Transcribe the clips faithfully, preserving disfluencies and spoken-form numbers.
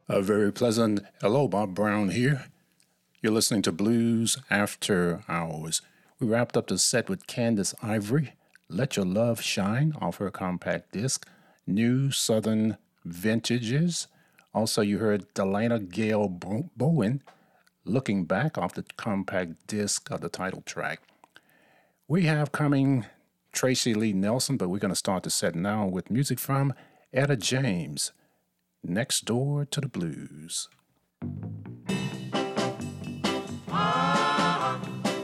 A very pleasant hello, Bob Brown here. You're listening to Blues After Hours. We wrapped up the set with Candace Ivory, Let Your Love Shine, off her compact disc, New Southern Vintages. Also, you heard Delana Gale Bowen, Looking Back, off the compact disc of the title track. We have coming Tracy Lee Nelson, but we're going to start the set now with music from Etta James, Next Door to the Blues. Ah,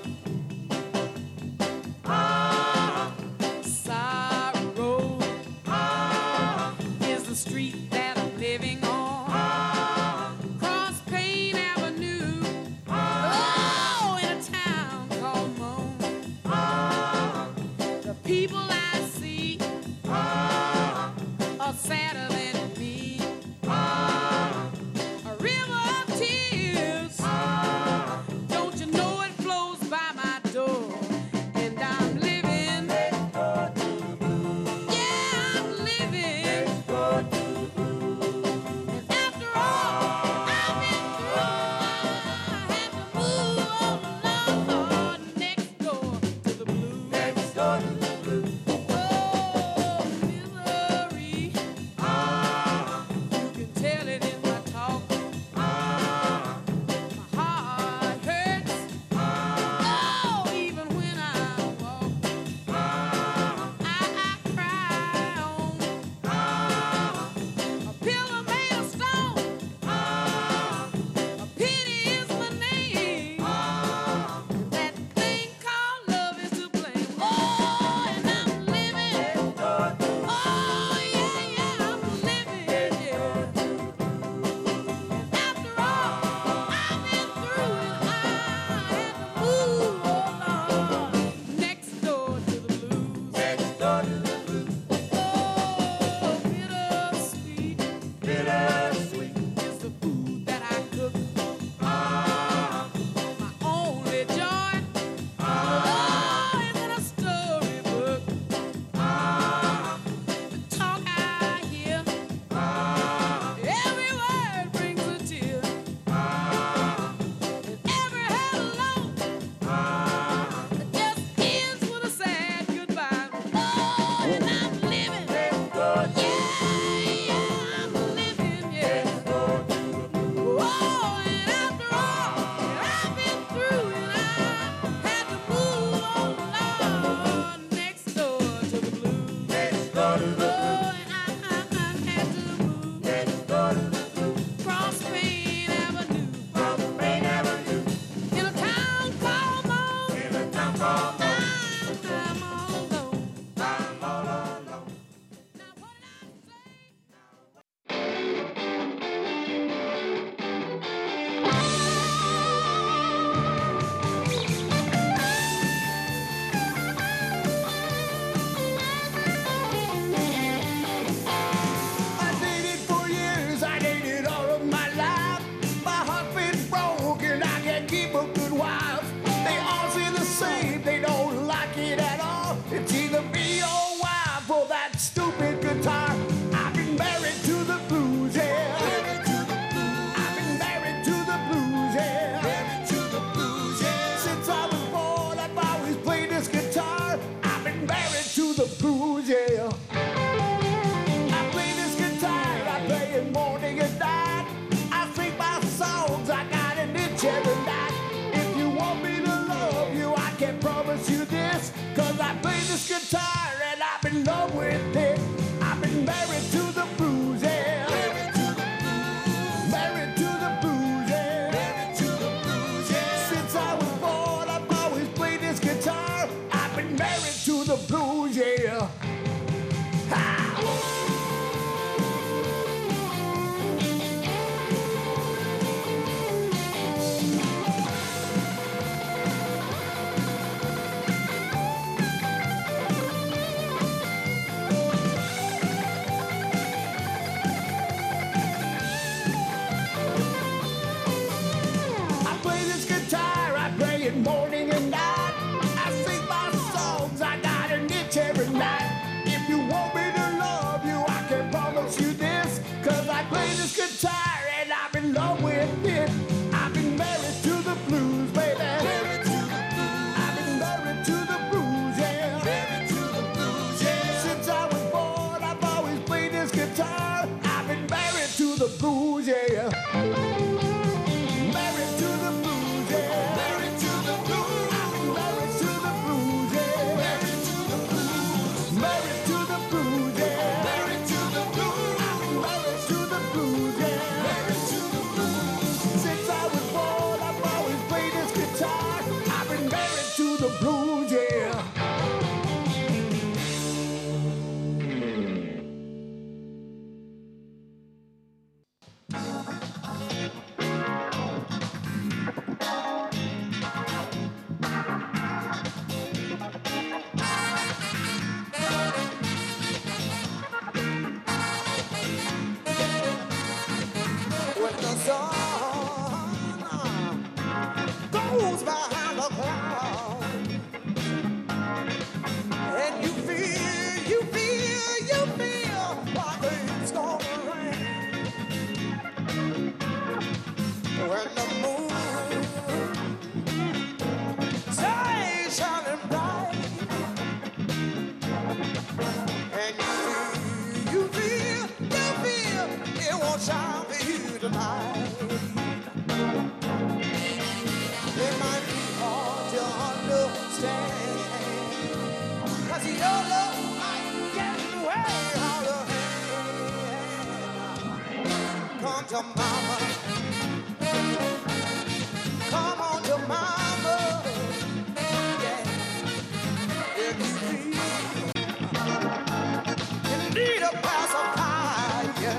ah, sorrow ah, is the street that I'm living on. Ah, Cross Payne Avenue, ah, oh, in a town called Moan. Ah, the people I see ah, are sadder than me. Ah, I really blues, yeah. Married to the blues, yeah. Married to the blues. I'm married to the blues, yeah. Married to the blues. Married to the blues, yeah. Married to the blues. I'm married to the blues, yeah. Married to the blues. Since I was born, I've always played this guitar. I've been married to the blues, yeah. When the sun goes behind the cloud, and you feel, you feel, you feel like it's gonna rain. When the moon stays shining bright, and you feel, you feel, you feel it won't shine for you tonight. It might be hard to understand, 'cause your love might get way out of hand. Come to mama, come on to mama, yeah. If you feel you need a pacifier, yeah.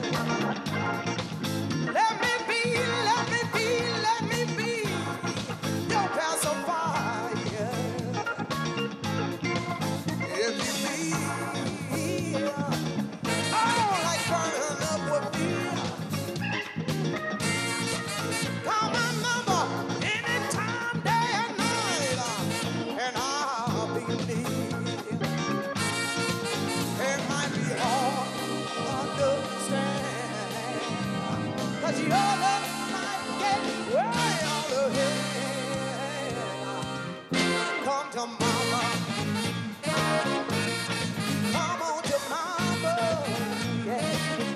Let me be, let me be, let me be your pacifier. If you feel, oh, like burning up with fear, call my number anytime, day and night, and I'll be near. It might be hard to understand, 'cause your love might get way out of hand. Come to mama, come on to mama, yeah.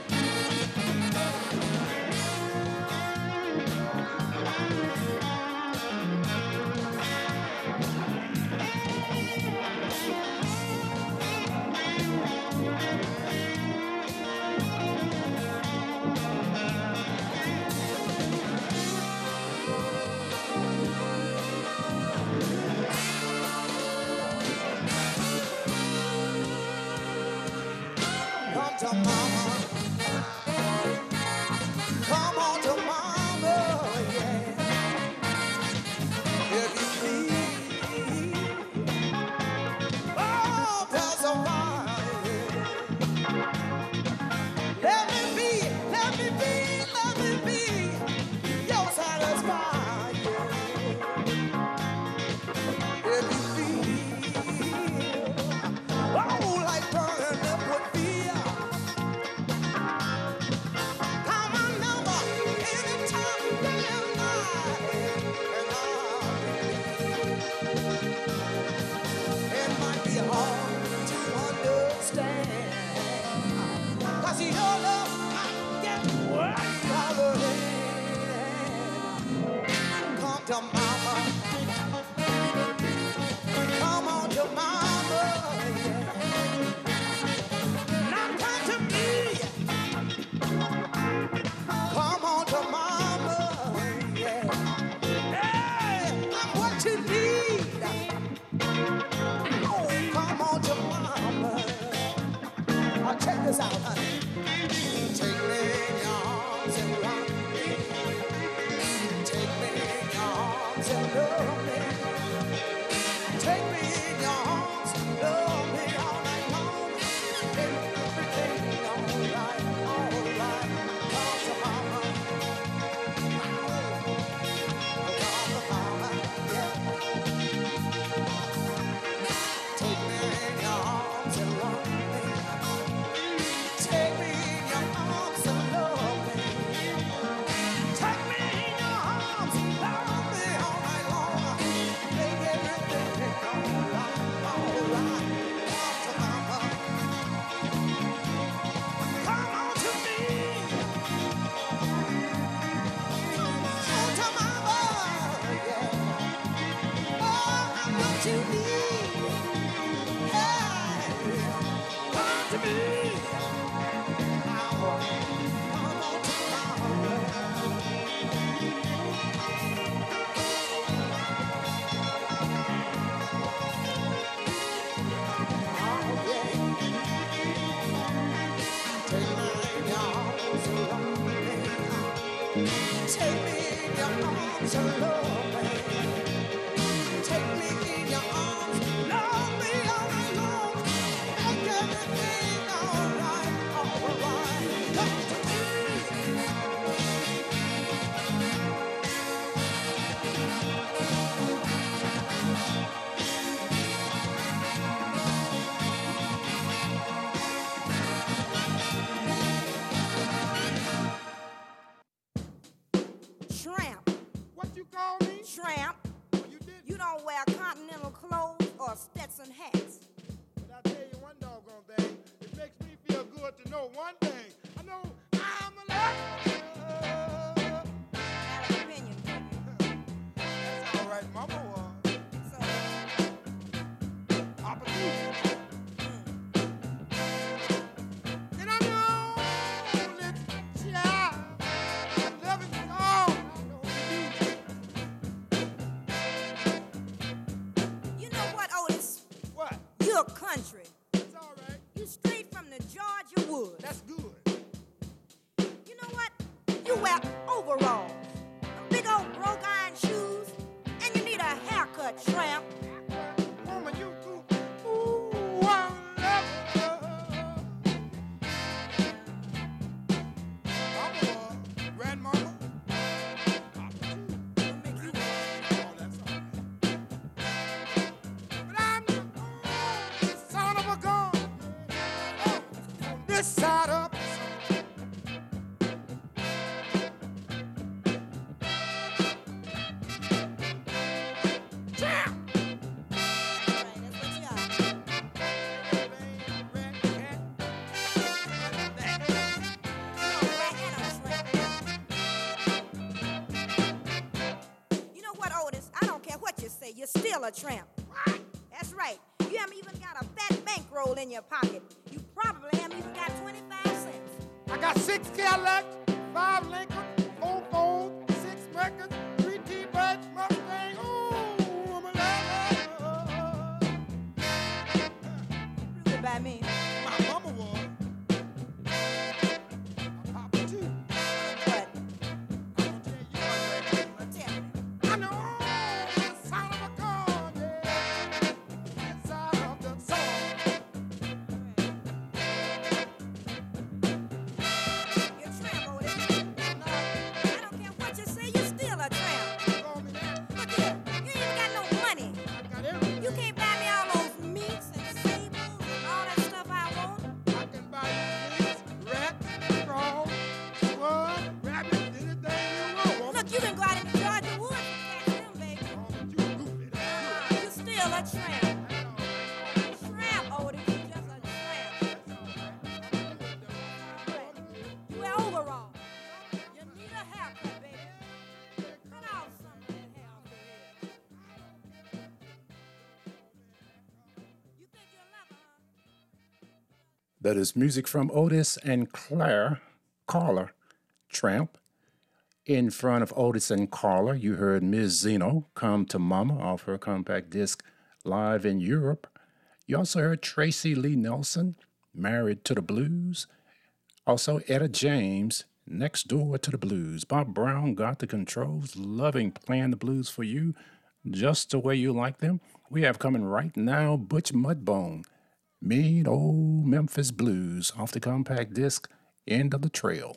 Come to mama, come on to mama, yeah. If you need, oh, pacifier, let me be, let me be, let me be your satisfier. If you feel, oh, like burning up with fear, call my number anytime, day and night, and I'll be there. It might be hard to understand, 'cause your love might get way out of hand. Come to mama, come on to mama, yeah. Now come to me, come on to mama, yeah. Hey, I'm what you need. Oh, come on to mama. Now check this out, honey. Take me in your arms and rock me. Take me in your arms Take me in your arms alone, baby. Take me in your arms, love me all alone. Make everything alright, alright. Come to me. Tramp. What you call me? Tramp. Oh, you did. You don't wear continental clothes or Stetson hats. But I tell you one doggone thing. It makes me feel good to know one thing. I know I'm alive. Have an opinion, baby. That's all right, Mama was. So, Opportunity. mm, And I know, little child, I'm loving you all. I know you do. you know what, Otis? What? You're country. It's all right. You straight from the Georgia woods. That's good. You know what? You wear overalls, big old broke iron shoes, and you need a haircut, tramp. Woman, you too. Ooh, I love you. Mama was. Grandmama. Papa too. It'll make you Oh, that's all right. But I'm the only son of a gun. On this side of the sun. Champ! right. That's what you are. Red cat. That. You know, rat and a tramp. You know what, Otis? I don't care what you say. You're still a tramp. What? That's right. You haven't even got a fat bankroll in your pocket. You probably haven't even got twenty-five cents. I got six Cadillac, five Lincoln, four Ford, six Mercury, three T-Birds, Mustang. Ooh, I'm a lover. Prove it by me. My mama was. My papa too. But I'm gonna tell you one thing. tell me. I know the sound of a gun, yeah, inside of the song. You're a tramp, Otis. I don't care what you say. You're still a tramp. Call me that. Look here. You ain't even got no money. I got everything. You can't buy me all those meats and sables and all that stuff I want. I can buy you pigs, rats, frogs, squirrels, rabbits, anything you want. Look, you can go out in the Georgia woods and catch them, baby. Oh, but you goofy. That's Uh, you're still a tramp. all right. Tramp, Otis. You're just a tramp. You wear overalls. You need a haircut, baby. Cut off some of that hair off your head. You think you're a lover, huh? That is music from Otis and Claire Carla, Tramp. In front of Otis and Carla, you heard Miss Zeno, Come to Mama, off her compact disc Live in Europe. You also heard Tracy Lee Nelson, Married to the Blues. Also Etta James, Next Door to the Blues. Bob Brown got the controls, loving playing the blues for you just the way you like them. We have coming right now Butch Mudbone, Mean Old Memphis Blues, off the compact disc End of the Trail.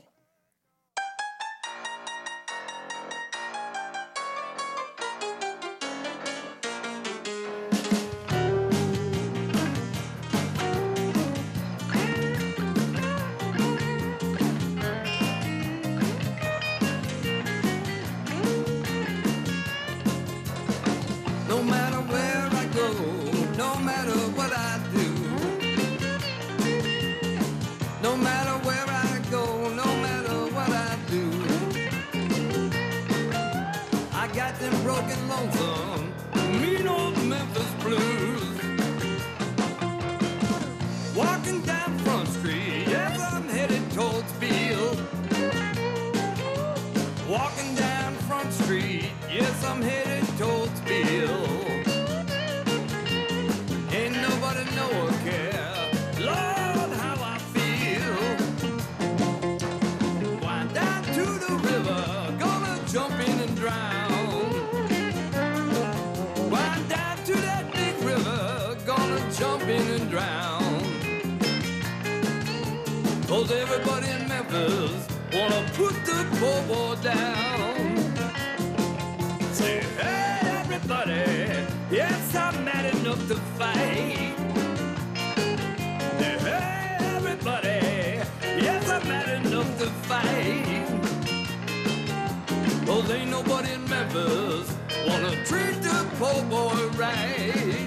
No matter where I go, no matter what I do, no matter where I go, no matter what I do, I got them broken lonesome, mean old Memphis blues. Walking down Front Street, yes, I'm headed towards Field. Walking down Front Street, yes, I'm headed towards Bill. Ain't nobody know or care, Lord, how I feel. Wind down to the river, everybody in Memphis wanna put the poor boy down. Say, hey, everybody, yes, I'm mad enough to fight. Say, hey, everybody, yes, I'm mad enough to fight. Cause ain't nobody in Memphis wanna treat the poor boy right.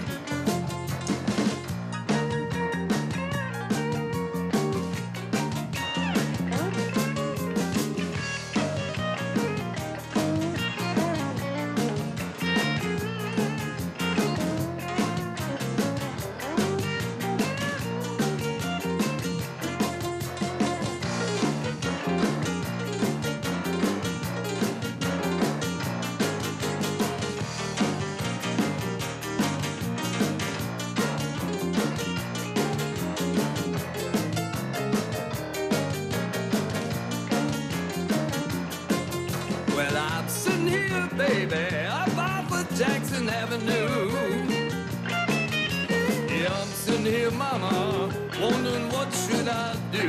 Baby, up off of Jackson Avenue. Yeah, I'm sitting here, mama, wondering what should I do.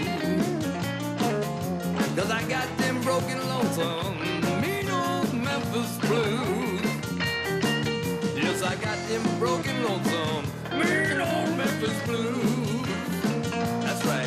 Cause I got them broken lonesome, mean old Memphis blues. Yes, I got them broken lonesome, mean old Memphis blues. That's right.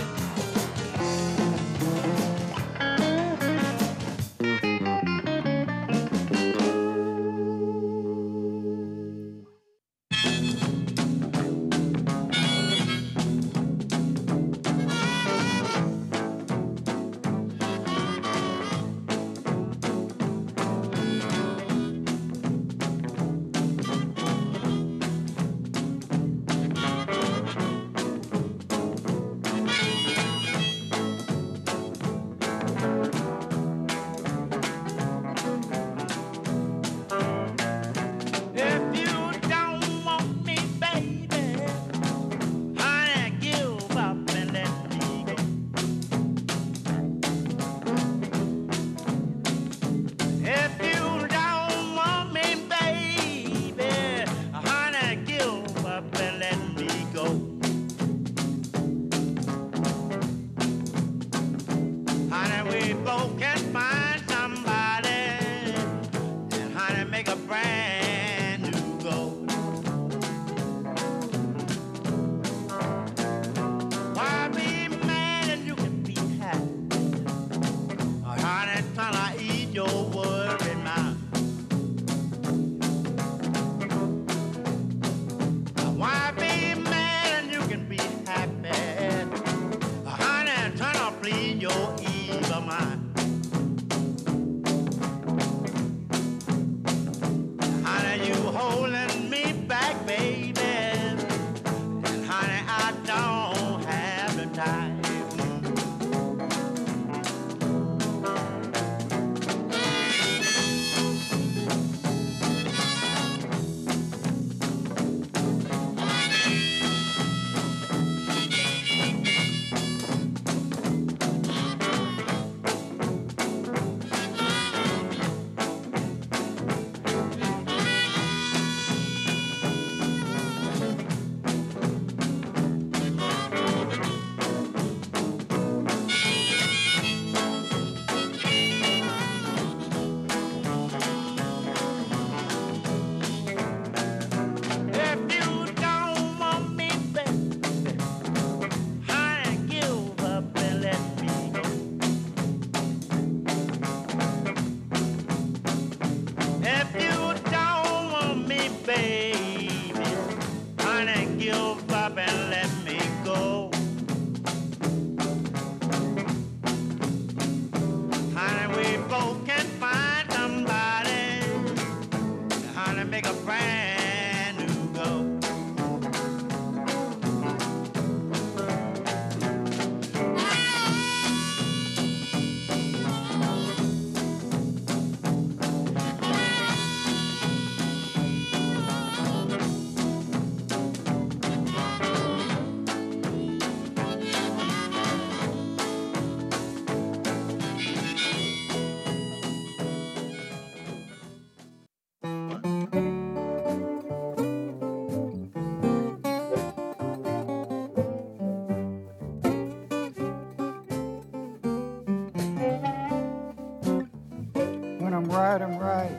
When I'm right, I'm right.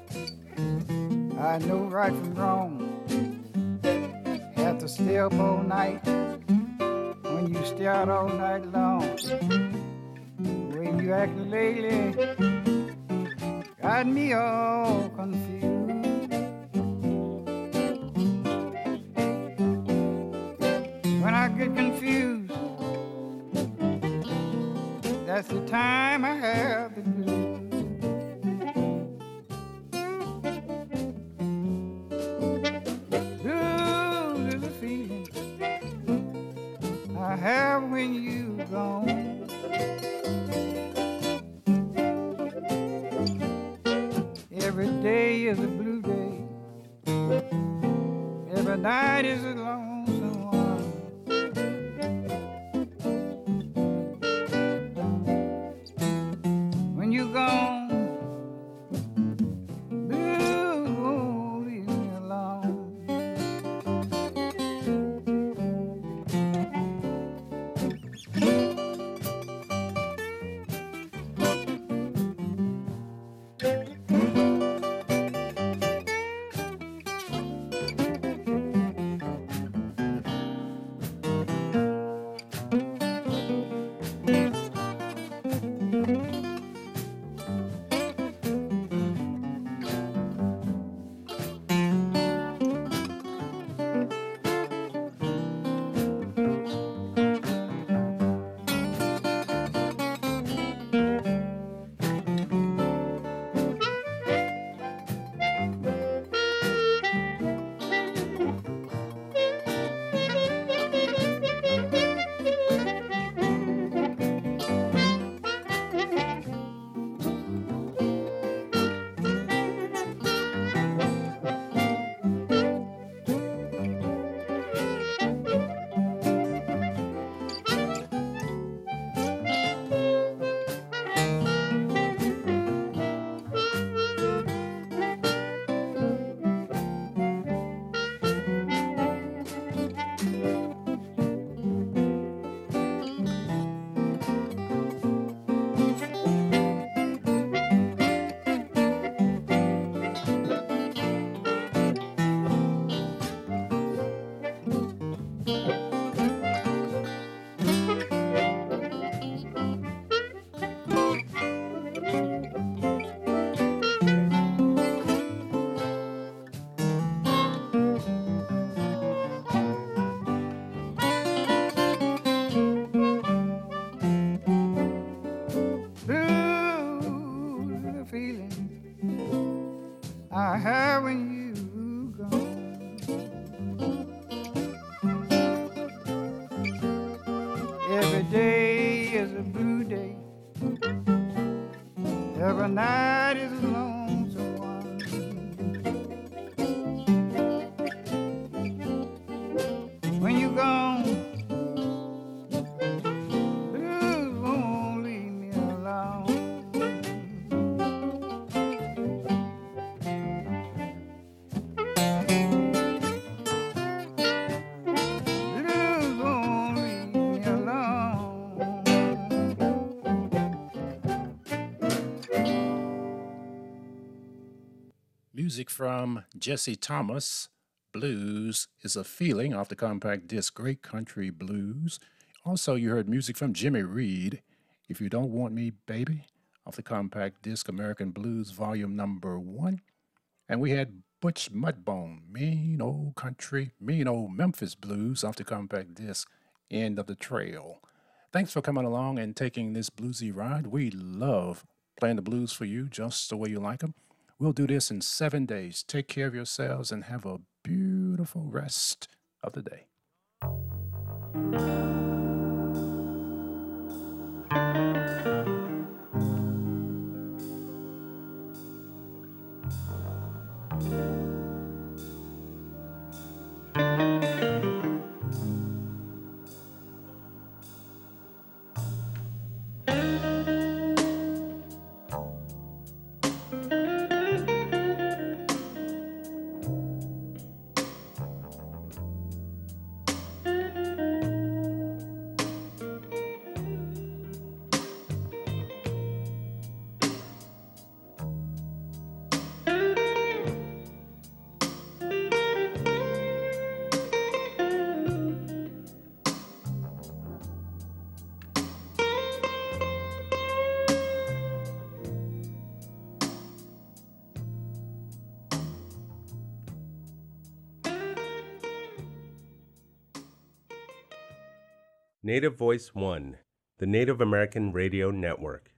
I know right from wrong. Have to stay up all night. When you stay out all night long. The way you acting lately got me all confused. When I get confused, that's the time I have the blues. Blues is a feeling I have when you gone. Every day is a blue day. Every night is a lonesome one. When you gone, blue won't leave me alone. Blues is a feeling I have when you gone. Every day is a blue day. Every night is a lonesome one. When you gone, blues won't leave me alone. Blues won't leave me alone. Music from Jesse Thomas. Blues is a Feeling off the compact disc Great Country Blues. Also, you heard music from Jimmy Reed. If You Don't Want Me, Baby, off the compact disc American Blues Volume Number One. And we had Butch Mudbone, Mean Old Country, Mean Old Memphis Blues off the compact disc End of the Trail. Thanks for coming along and taking this bluesy ride. We love playing the blues for you just the way you like them. We'll do this in seven days. Take care of yourselves and have a beautiful rest of the day. Native Voice One, the Native American Radio Network.